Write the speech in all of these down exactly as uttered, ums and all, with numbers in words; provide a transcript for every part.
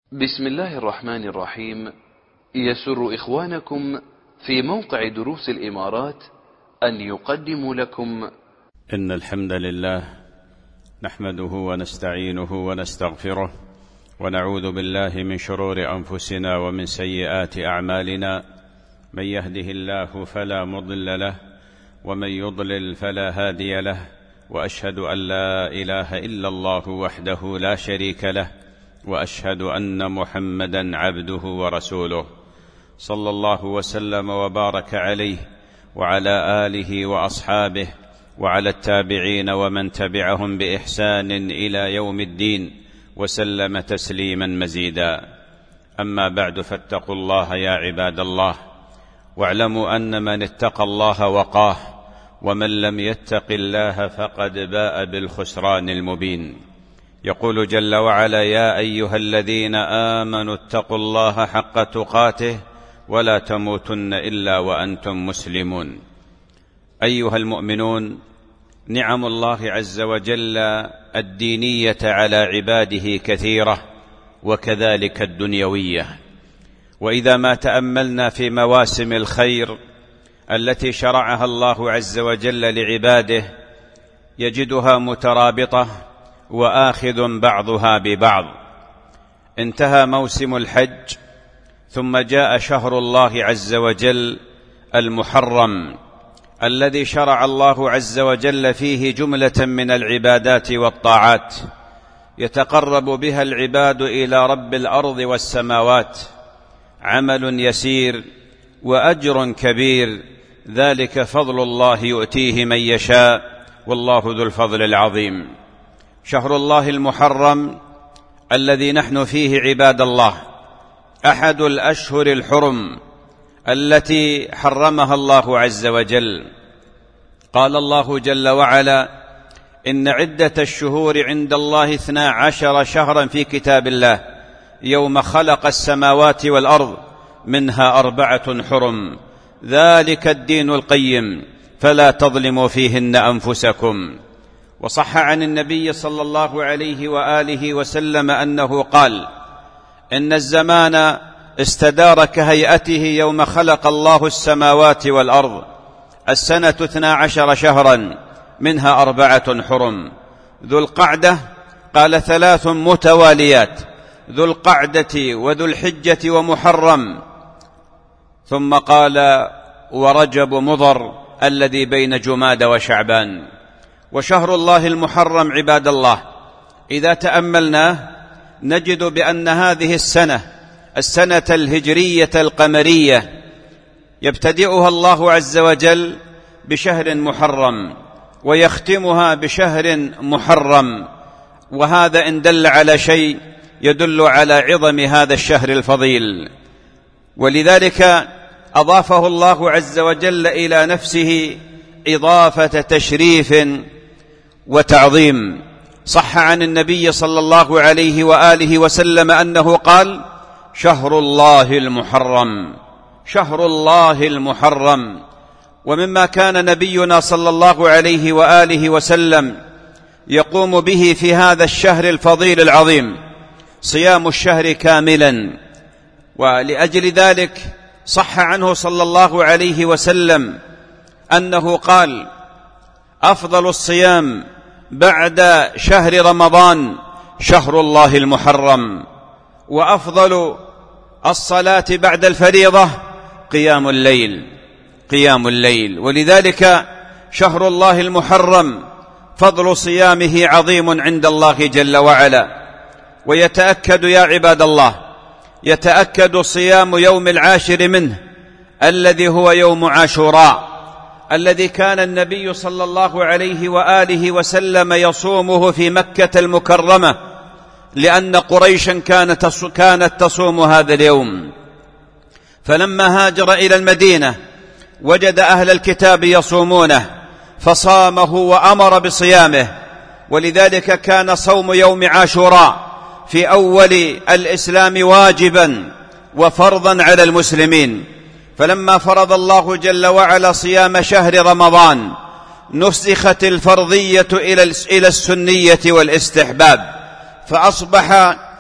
بسم الله الرحمن الرحيم. يسر إخوانكم في موقع دروس الإمارات أن يقدموا لكم إن الحمد لله نحمده ونستعينه ونستغفره ونعوذ بالله من شرور أنفسنا ومن سيئات أعمالنا، من يهده الله فلا مضل له ومن يضلل فلا هادي له، وأشهد أن لا إله إلا الله وحده لا شريك له، وأشهد أن محمدًا عبده ورسوله، صلى الله وسلم وبارك عليه وعلى آله وأصحابه وعلى التابعين ومن تبعهم بإحسان إلى يوم الدين، وسلم تسليما مزيدا. أما بعد، فاتقوا الله يا عباد الله، واعلموا أن من اتقى الله وقاه، ومن لم يتق الله فقد باء بالخسران المبين. يقول جل وعلا: يا أيها الذين آمنوا اتقوا الله حق تقاته ولا تموتن إلا وأنتم مسلمون. أيها المؤمنون، نعم الله عز وجل الدينية على عباده كثيرة، وكذلك الدنيوية. وإذا ما تأملنا في مواسم الخير التي شرعها الله عز وجل لعباده يجدها مترابطة وآخذ بعضها ببعض. انتهى موسم الحج، ثم جاء شهر الله عز وجل المحرم الذي شرع الله عز وجل فيه جملة من العبادات والطاعات يتقرب بها العباد إلى رب الأرض والسماوات، عمل يسير وأجر كبير، ذلك فضل الله يؤتيه من يشاء، والله ذو الفضل العظيم. شهر الله المحرم الذي نحن فيه عباد الله أحد الأشهر الحرم التي حرمها الله عز وجل. قال الله جل وعلا: إن عدة الشهور عند الله اثنا عشر شهرا في كتاب الله يوم خلق السماوات والأرض منها أربعة حرم ذلك الدين القيم فلا تظلموا فيهن أنفسكم. وصح عن النبي صلى الله عليه وآله وسلم أنه قال: إن الزمان استدار كهيئته يوم خلق الله السماوات والأرض، السنة اثنا عشر شهرا منها أربعة حرم. ذو القعدة، قال ثلاث متواليات: ذو القعدة وذو الحجة ومحرم، ثم قال: ورجب مضر الذي بين جماد وشعبان. وشهر الله المحرم عباد الله إذا تأملناه نجد بأن هذه السنة السنة الهجرية القمرية يبتدئها الله عز وجل بشهر محرم ويختمها بشهر محرم، وهذا إن دل على شيء يدل على عظم هذا الشهر الفضيل، ولذلك أضافه الله عز وجل إلى نفسه إضافة تشريف وتعظيم. صح عن النبي صلى الله عليه وآله وسلم أنه قال: شهر الله المحرم، شهر الله المحرم. ومما كان نبينا صلى الله عليه وآله وسلم يقوم به في هذا الشهر الفضيل العظيم صيام الشهر كاملا، ولأجل ذلك صح عنه صلى الله عليه وسلم أنه قال: أفضل الصيام بعد شهر رمضان شهر الله المحرم، وأفضل الصلاة بعد الفريضة قيام الليل قيام الليل ولذلك شهر الله المحرم فضل صيامه عظيم عند الله جل وعلا. ويتأكد يا عباد الله، يتأكد صيام يوم العاشر منه الذي هو يوم عاشوراء، الذي كان النبي صلى الله عليه وآله وسلم يصومه في مكة المكرمة، لأن قريشا كانت كانت تصوم هذا اليوم. فلما هاجر إلى المدينة وجد أهل الكتاب يصومونه فصامه وأمر بصيامه، ولذلك كان صوم يوم عاشوراء في أول الإسلام واجبا وفرضا على المسلمين. فلما فرض الله جل وعلا صيام شهر رمضان نسخت الفرضية إلى السنية والاستحباب، فأصبح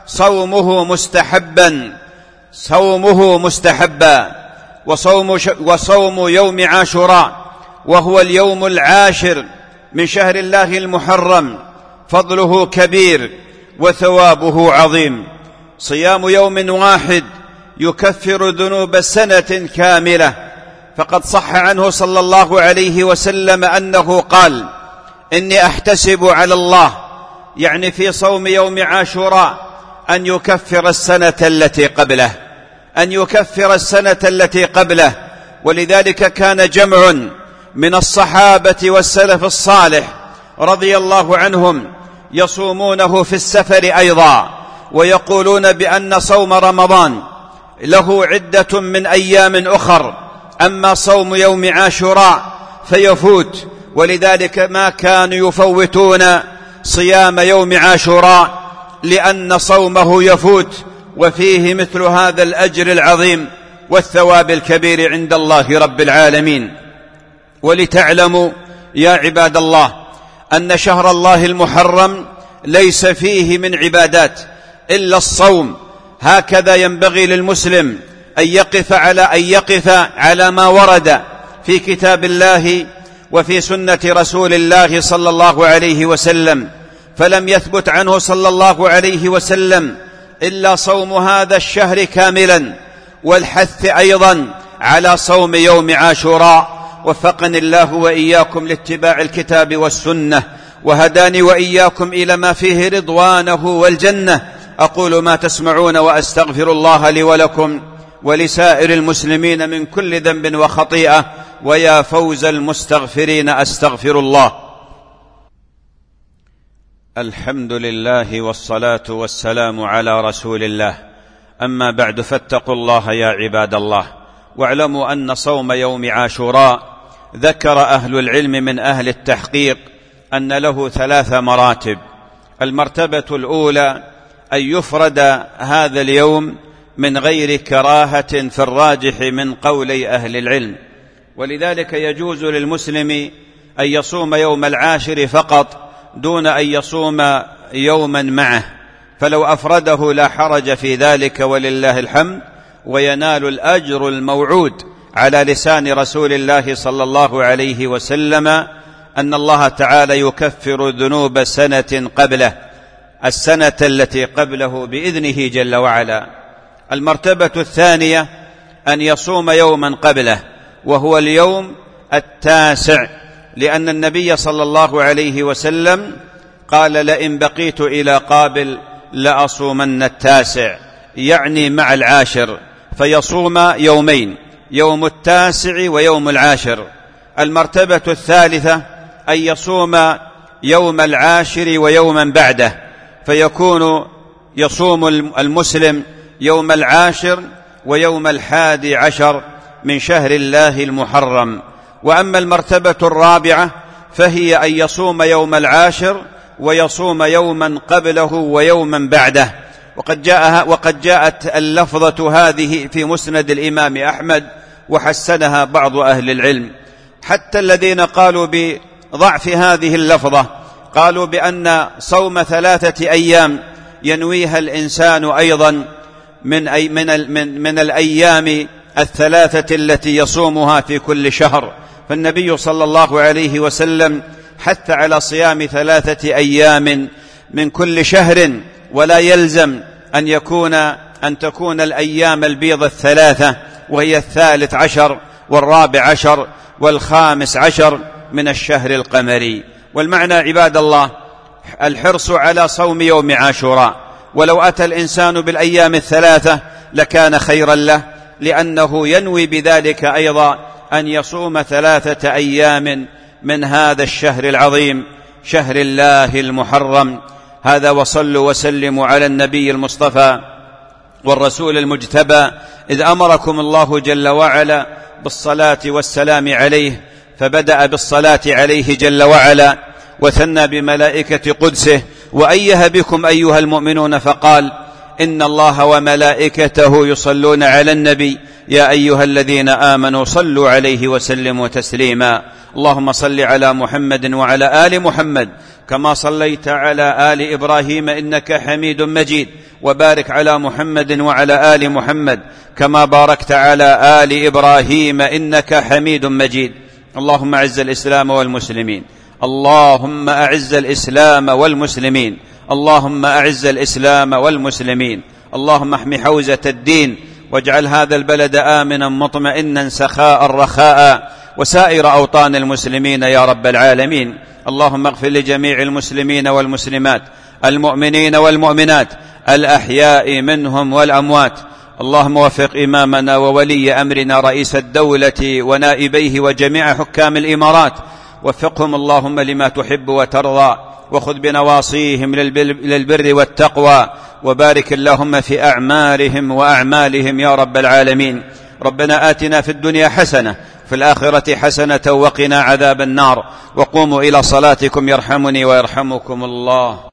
صومه مستحبا صومه مستحبا وصوم, وصوم يوم عاشوراء وهو اليوم العاشر من شهر الله المحرم فضله كبير وثوابه عظيم. صيام يوم واحد يكفر ذنوب سنة كاملة، فقد صح عنه صلى الله عليه وسلم أنه قال: إني أحتسب على الله، يعني في صوم يوم عاشوراء، أن يكفر السنة التي قبله أن يكفر السنة التي قبله ولذلك كان جمع من الصحابة والسلف الصالح رضي الله عنهم يصومونه في السفر أيضا، ويقولون بأن صوم رمضان له عدة من أيام أخر، أما صوم يوم عاشوراء فيفوت، ولذلك ما كانوا يفوتون صيام يوم عاشوراء لأن صومه يفوت، وفيه مثل هذا الأجر العظيم والثواب الكبير عند الله رب العالمين. ولتعلموا يا عباد الله أن شهر الله المحرم ليس فيه من عبادات إلا الصوم، هكذا ينبغي للمسلم أن يقف على أن يقف على ما ورد في كتاب الله وفي سنة رسول الله صلى الله عليه وسلم، فلم يثبت عنه صلى الله عليه وسلم إلا صوم هذا الشهر كاملا، والحث أيضا على صوم يوم عاشوراء. وفقني الله وإياكم لاتباع الكتاب والسنة، وهداني وإياكم إلى ما فيه رضوانه والجنة. أقول ما تسمعون وأستغفر الله لي ولكم ولسائر المسلمين من كل ذنب وخطيئة، ويا فوز المستغفرين أستغفر الله. الحمد لله والصلاة والسلام على رسول الله، أما بعد، فاتقوا الله يا عباد الله، واعلموا أن صوم يوم عاشوراء ذكر أهل العلم من أهل التحقيق أن له ثلاث مراتب. المرتبة الأولى أن يفرد هذا اليوم من غير كراهة في الراجح من قولي أهل العلم، ولذلك يجوز للمسلم أن يصوم يوم العاشر فقط دون أن يصوم يوما معه، فلو أفرده لا حرج في ذلك ولله الحمد، وينال الأجر الموعود على لسان رسول الله صلى الله عليه وسلم أن الله تعالى يكفر ذنوب سنة قبله، السنة التي قبله بإذنه جل وعلا. المرتبة الثانية أن يصوم يوما قبله وهو اليوم التاسع، لأن النبي صلى الله عليه وسلم قال: لئن بقيت إلى قابل لأصومن التاسع، يعني مع العاشر، فيصوم يومين، يوم التاسع ويوم العاشر. المرتبة الثالثة أن يصوم يوم العاشر ويوما بعده، فيكون يصوم المسلم يوم العاشر ويوم الحادي عشر من شهر الله المحرم. وأما المرتبة الرابعة فهي أن يصوم يوم العاشر ويصوم يوما قبله ويوما بعده، وقد جاء وقد جاءت اللفظة هذه في مسند الإمام أحمد وحسنها بعض أهل العلم، حتى الذين قالوا بضعف هذه اللفظة قالوا بأن صوم ثلاثة أيام ينويها الإنسان أيضا من, أي من, من, من الأيام الثلاثة التي يصومها في كل شهر، فالنبي صلى الله عليه وسلم حث على صيام ثلاثة أيام من كل شهر، ولا يلزم أن يكون أن تكون الأيام البيض الثلاثة، وهي الثالث عشر والرابع عشر والخامس عشر من الشهر القمري. والمعنى عباد الله الحرص على صوم يوم عاشوراء، ولو أتى الإنسان بالأيام الثلاثة لكان خيرا له، لأنه ينوي بذلك أيضا أن يصوم ثلاثة أيام من هذا الشهر العظيم شهر الله المحرم. هذا، وصلوا وسلموا على النبي المصطفى والرسول المجتبى، إذ أمركم الله جل وعلا بالصلاة والسلام عليه، فبدأ بالصلاة عليه جل وعلا، وثنى بملائكة قدسه، وأيه بكم أيها المؤمنون، فقال: إن الله وملائكته يصلون على النبي يا أيها الذين آمنوا صلوا عليه وسلموا تسليما. اللهم صل على محمد وعلى آل محمد كما صليت على آل إبراهيم إنك حميد مجيد، وبارك على محمد وعلى آل محمد كما باركت على آل إبراهيم إنك حميد مجيد. اللهم أعز الإسلام والمسلمين، اللهم أعز الإسلام والمسلمين، اللهم أعز الإسلام والمسلمين. اللهم احم حوزة الدين واجعل هذا البلد آمنا مطمئنا سخاء رخاء وسائر أوطان المسلمين يا رب العالمين. اللهم اغفر لجميع المسلمين والمسلمات المؤمنين والمؤمنات الأحياء منهم والأموات. اللهم وفق إمامنا وولي أمرنا رئيس الدولة ونائبيه وجميع حكام الإمارات، وفقهم اللهم لما تحب وترضى، وخذ بنواصيهم للبر والتقوى، وبارك اللهم في أعمارهم وأعمالهم يا رب العالمين. ربنا آتنا في الدنيا حسنة في الآخرة حسنة وقنا عذاب النار. وقوموا إلى صلاتكم يرحمني ويرحمكم الله.